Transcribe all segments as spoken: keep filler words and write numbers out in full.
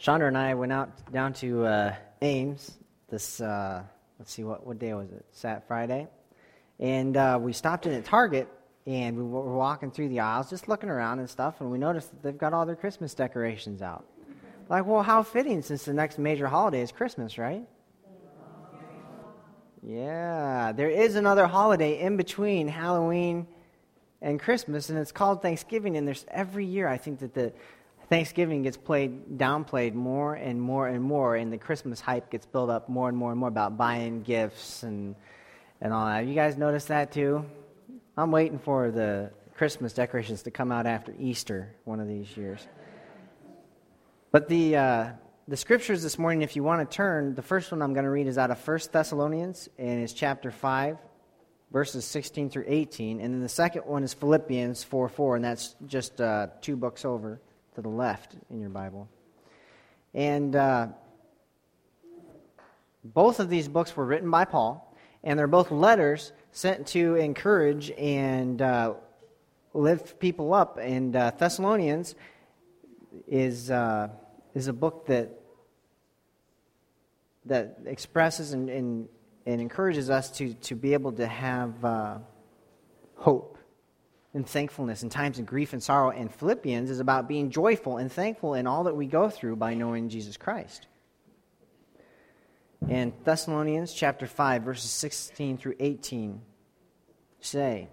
Chandra and I went out down to uh, Ames this, uh, let's see, what, what day was it? Sat Friday. And uh, we stopped in at Target, and we were walking through the aisles, just looking around and stuff, and we noticed that they've got all their Christmas decorations out. Like, well, how fitting, since the next major holiday is Christmas, right? Yeah, there is another holiday in between Halloween and Christmas, and it's called Thanksgiving, and there's every year I think that the Thanksgiving gets played, downplayed more and more and more, and the Christmas hype gets built up more and more and more about buying gifts and and all that. You guys notice that too? I'm waiting for the Christmas decorations to come out after Easter one of these years. But the uh, the scriptures this morning, if you want to turn, the first one I'm going to read is out of First Thessalonians, and it's chapter five, verses sixteen through eighteen, and then the second one is Philippians four four, and that's just uh, two books over to the left in your Bible. And uh, both of these books were written by Paul, and they're both letters sent to encourage and uh, lift people up. And uh, Thessalonians is uh, is a book that that expresses and, and, and encourages us to, to be able to have uh, hope and thankfulness in times of grief and sorrow. And Philippians is about being joyful and thankful in all that we go through by knowing Jesus Christ. And Thessalonians chapter five, verses sixteen through eighteen say,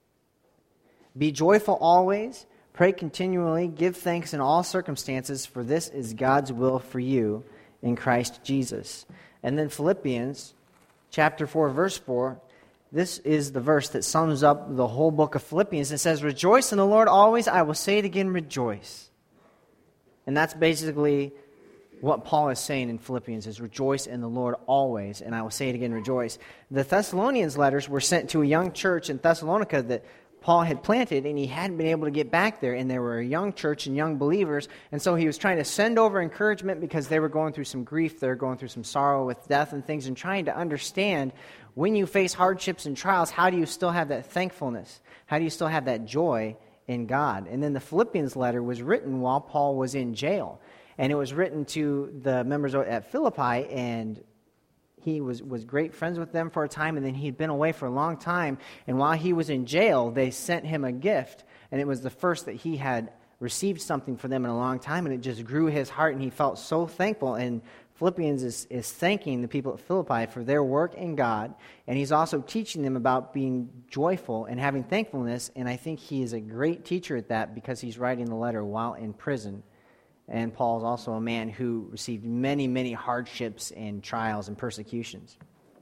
"Be joyful always, pray continually, give thanks in all circumstances, for this is God's will for you in Christ Jesus." And then Philippians chapter four, verse four, this is the verse that sums up the whole book of Philippians. It says, "Rejoice in the Lord always. I will say it again, rejoice." And that's basically what Paul is saying in Philippians, is rejoice in the Lord always. And I will say it again, rejoice. The Thessalonians letters were sent to a young church in Thessalonica that Paul had planted, and he hadn't been able to get back there. And they were a young church and young believers. And so he was trying to send over encouragement because they were going through some grief. They were going through some sorrow with death and things, and trying to understand, when you face hardships and trials, how do you still have that thankfulness? How do you still have that joy in God? And then the Philippians letter was written while Paul was in jail. And it was written to the members at Philippi, and he was, was great friends with them for a time, and then he'd been away for a long time. And while he was in jail, they sent him a gift, and it was the first that he had received something for them in a long time, and it just grew his heart, and he felt so thankful. And Philippians is, is thanking the people at Philippi for their work in God, and he's also teaching them about being joyful and having thankfulness, and I think he is a great teacher at that because he's writing the letter while in prison. And Paul is also a man who received many, many hardships and trials and persecutions.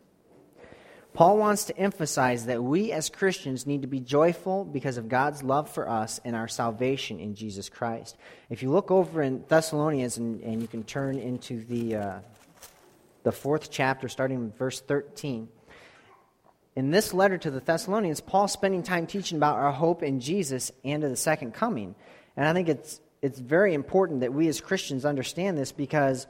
Paul wants to emphasize that we as Christians need to be joyful because of God's love for us and our salvation in Jesus Christ. If you look over in Thessalonians, and, and you can turn into the, uh, the fourth chapter, starting with verse thirteen. In this letter to the Thessalonians, Paul's spending time teaching about our hope in Jesus and of the second coming. And I think it's It's very important that we as Christians understand this, because,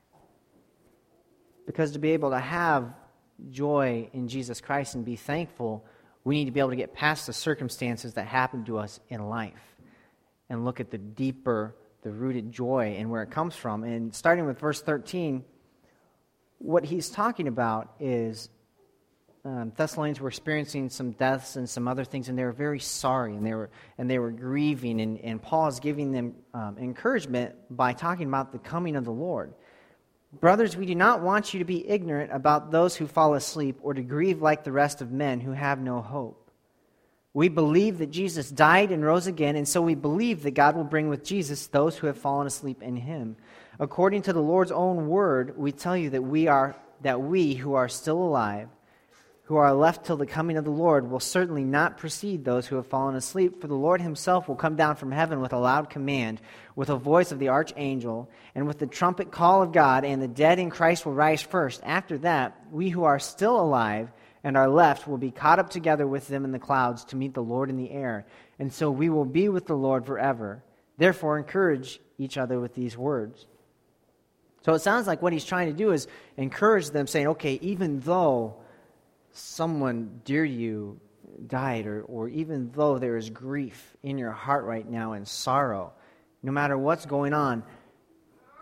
because to be able to have joy in Jesus Christ and be thankful, we need to be able to get past the circumstances that happen to us in life and look at the deeper, the rooted joy and where it comes from. And starting with verse thirteen, what he's talking about is Um, Thessalonians were experiencing some deaths and some other things, and they were very sorry, and they were and they were grieving, and, and Paul is giving them um, encouragement by talking about the coming of the Lord. "Brothers, we do not want you to be ignorant about those who fall asleep, or to grieve like the rest of men who have no hope. We believe that Jesus died and rose again, and so we believe that God will bring with Jesus those who have fallen asleep in him. According to the Lord's own word, we tell you that we are that we who are still alive, who are left till the coming of the Lord, will certainly not precede those who have fallen asleep. For the Lord himself will come down from heaven with a loud command, with a voice of the archangel, and with the trumpet call of God, and the dead in Christ will rise first. After that, we who are still alive and are left will be caught up together with them in the clouds to meet the Lord in the air. And so we will be with the Lord forever. Therefore, encourage each other with these words." So it sounds like what he's trying to do is encourage them, saying, okay, even though someone dear to you died, or, or even though there is grief in your heart right now and sorrow, no matter what's going on,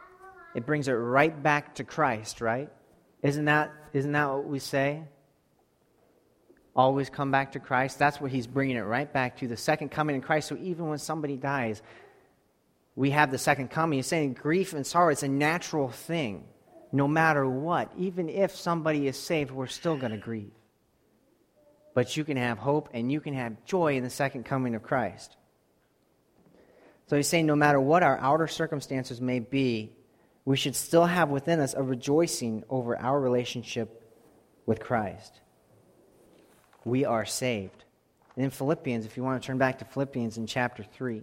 it brings it right back to Christ, right? Isn't that, isn't that what we say? Always come back to Christ. That's what he's bringing it right back to, the second coming in Christ. So even when somebody dies, we have the second coming. He's saying grief and sorrow, it's a natural thing. No matter what, even if somebody is saved, we're still going to grieve. But you can have hope and you can have joy in the second coming of Christ. So he's saying no matter what our outer circumstances may be, we should still have within us a rejoicing over our relationship with Christ. We are saved. And in Philippians, if you want to turn back to Philippians in chapter three,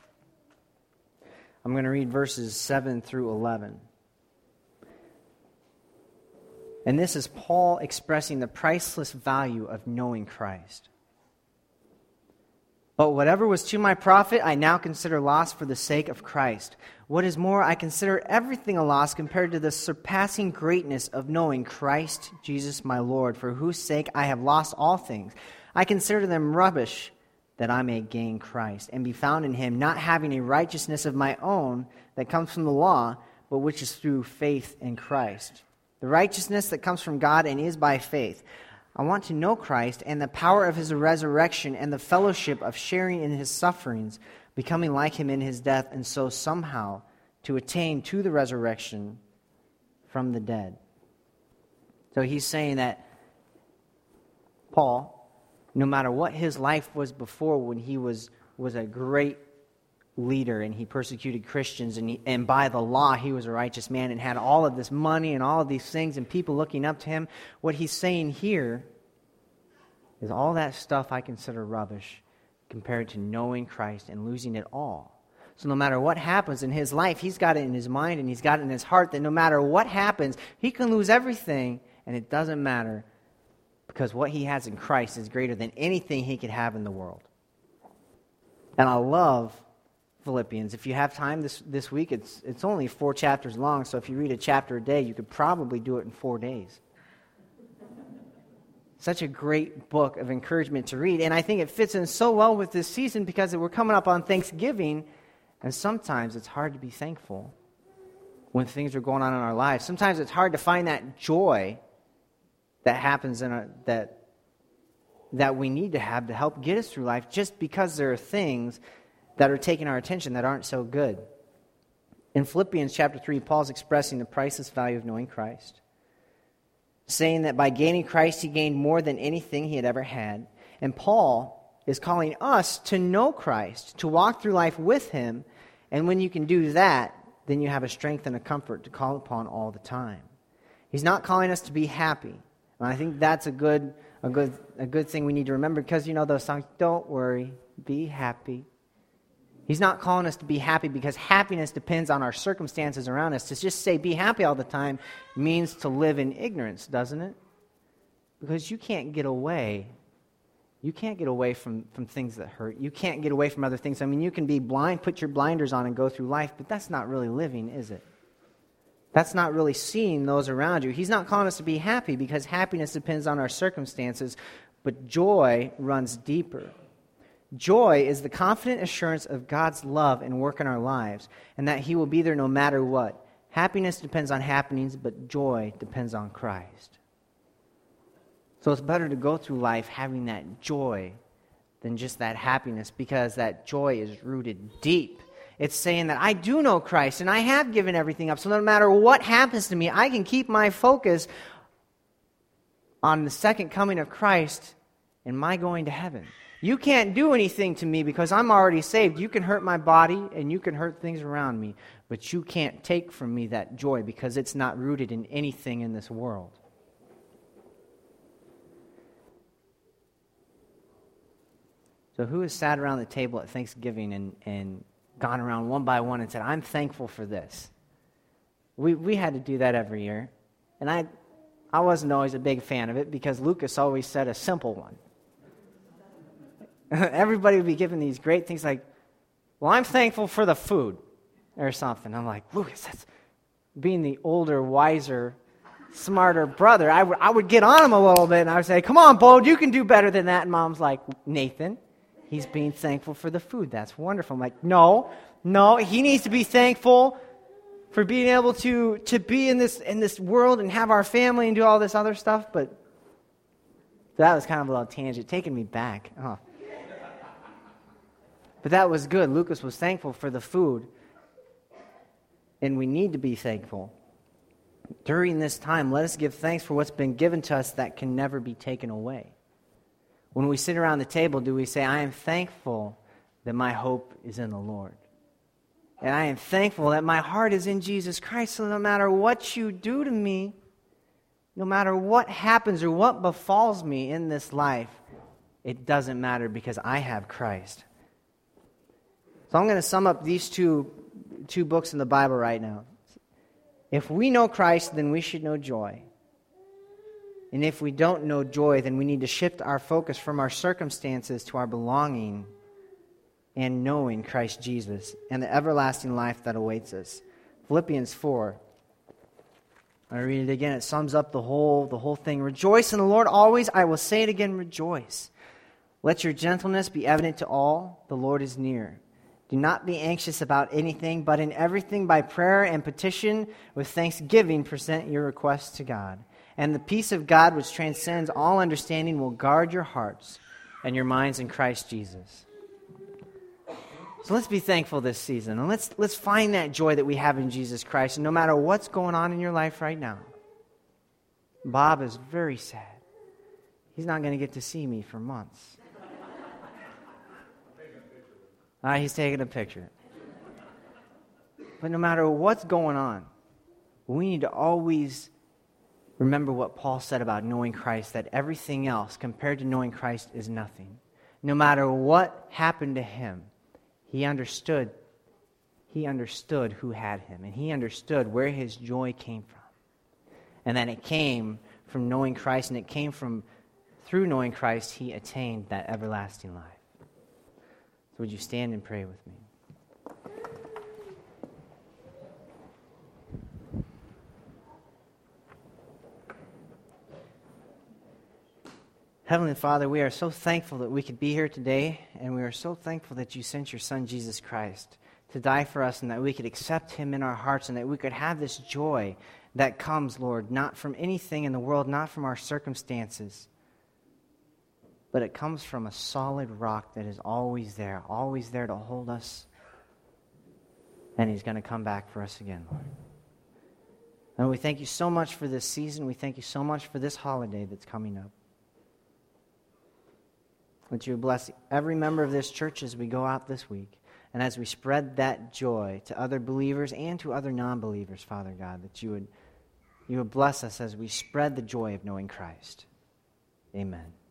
I'm going to read verses seven through eleven. And this is Paul expressing the priceless value of knowing Christ. But whatever was to my profit, I now consider loss for the sake of Christ. What is more, I consider everything a loss compared to the surpassing greatness of knowing Christ Jesus my Lord, for whose sake I have lost all things. I consider them rubbish, that I may gain Christ, and be found in him, not having a righteousness of my own that comes from the law, but which is through faith in Christ. The righteousness that comes from God and is by faith. I want to know Christ and the power of his resurrection and the fellowship of sharing in his sufferings, becoming like him in his death, and so somehow to attain to the resurrection from the dead. So he's saying that Paul, no matter what his life was before, when he was, was a great leader and he persecuted Christians, and, he, and by the law he was a righteous man and had all of this money and all of these things and people looking up to him, what he's saying here is all that stuff I consider rubbish compared to knowing Christ and losing it all. So no matter what happens in his life, he's got it in his mind and he's got it in his heart that no matter what happens, he can lose everything and it doesn't matter, because what he has in Christ is greater than anything he could have in the world. And I love Philippians. If you have time this, this week, it's it's only four chapters long, so if you read a chapter a day, you could probably do it in four days. Such a great book of encouragement to read, and I think it fits in so well with this season because we're coming up on Thanksgiving, and sometimes it's hard to be thankful when things are going on in our lives. Sometimes it's hard to find that joy that happens in our, that that we need to have to help get us through life, just because there are things that are taking our attention that aren't so good. In Philippians chapter three, Paul's expressing the priceless value of knowing Christ, saying that by gaining Christ, he gained more than anything he had ever had. And Paul is calling us to know Christ, to walk through life with him, and when you can do that, then you have a strength and a comfort to call upon all the time. He's not calling us to be happy. And I think that's a good, a good, a good thing we need to remember, because you know those songs, don't worry, be happy. He's not calling us to be happy because happiness depends on our circumstances around us. To just say be happy all the time means to live in ignorance, doesn't it? Because you can't get away. You can't get away from, from things that hurt. You can't get away from other things. I mean, you can be blind, put your blinders on and go through life, but that's not really living, is it? That's not really seeing those around you. He's not calling us to be happy because happiness depends on our circumstances, but joy runs deeper. Joy is the confident assurance of God's love and work in our lives, and that he will be there no matter what. Happiness depends on happenings, but joy depends on Christ. So it's better to go through life having that joy than just that happiness, because that joy is rooted deep. It's saying that I do know Christ, and I have given everything up, so no matter what happens to me, I can keep my focus on the second coming of Christ and my going to heaven. You can't do anything to me because I'm already saved. You can hurt my body and you can hurt things around me, but you can't take from me that joy because it's not rooted in anything in this world. So who has sat around the table at Thanksgiving and, and gone around one by one and said, I'm thankful for this? We we had to do that every year. And I I wasn't always a big fan of it because Lucas always said a simple one. Everybody would be giving these great things like, well, I'm thankful for the food or something. I'm like, Lucas, that's being the older, wiser, smarter brother. I, w- I would get on him a little bit and I would say, come on, Bo, you can do better than that. And Mom's like, Nathan, he's being thankful for the food. That's wonderful. I'm like, no, no, he needs to be thankful for being able to, to be in this in this world and have our family and do all this other stuff, but that was kind of a little tangent, taking me back. Oh. But that was good. Lucas was thankful for the food, and we need to be thankful. During this time, let us give thanks for what's been given to us that can never be taken away. When we sit around the table, do we say, I am thankful that my hope is in the Lord? And I am thankful that my heart is in Jesus Christ, so no matter what you do to me, no matter what happens or what befalls me in this life, it doesn't matter because I have Christ. So I'm going to sum up these two, two books in the Bible right now. If we know Christ, then we should know joy. And if we don't know joy, then we need to shift our focus from our circumstances to our belonging and knowing Christ Jesus and the everlasting life that awaits us. Philippians four. I read it again. It sums up the whole, the whole thing. Rejoice in the Lord always. I will say it again, rejoice. Let your gentleness be evident to all. The Lord is near. Do not be anxious about anything, but in everything by prayer and petition with thanksgiving present your requests to God. And the peace of God, which transcends all understanding, will guard your hearts and your minds in Christ Jesus. So let's be thankful this season, and let's let's find that joy that we have in Jesus Christ. And no matter what's going on in your life right now, Bob is very sad. He's not going to get to see me for months. Uh, he's taking a picture. But no matter what's going on, we need to always remember what Paul said about knowing Christ, that everything else compared to knowing Christ is nothing. No matter what happened to him, he understood, he understood who had him, and he understood where his joy came from. And that it came from knowing Christ, and it came from, through knowing Christ, he attained that everlasting life. So would you stand and pray with me? Heavenly Father, we are so thankful that we could be here today, and we are so thankful that you sent your Son, Jesus Christ, to die for us, and that we could accept him in our hearts, and that we could have this joy that comes, Lord, not from anything in the world, not from our circumstances, but it comes from a solid rock that is always there, always there to hold us, and he's going to come back for us again, Lord. And we thank you so much for this season. We thank you so much for this holiday that's coming up. That you would bless every member of this church as we go out this week, and as we spread that joy to other believers and to other non-believers, Father God, that you would, you would bless us as we spread the joy of knowing Christ. Amen.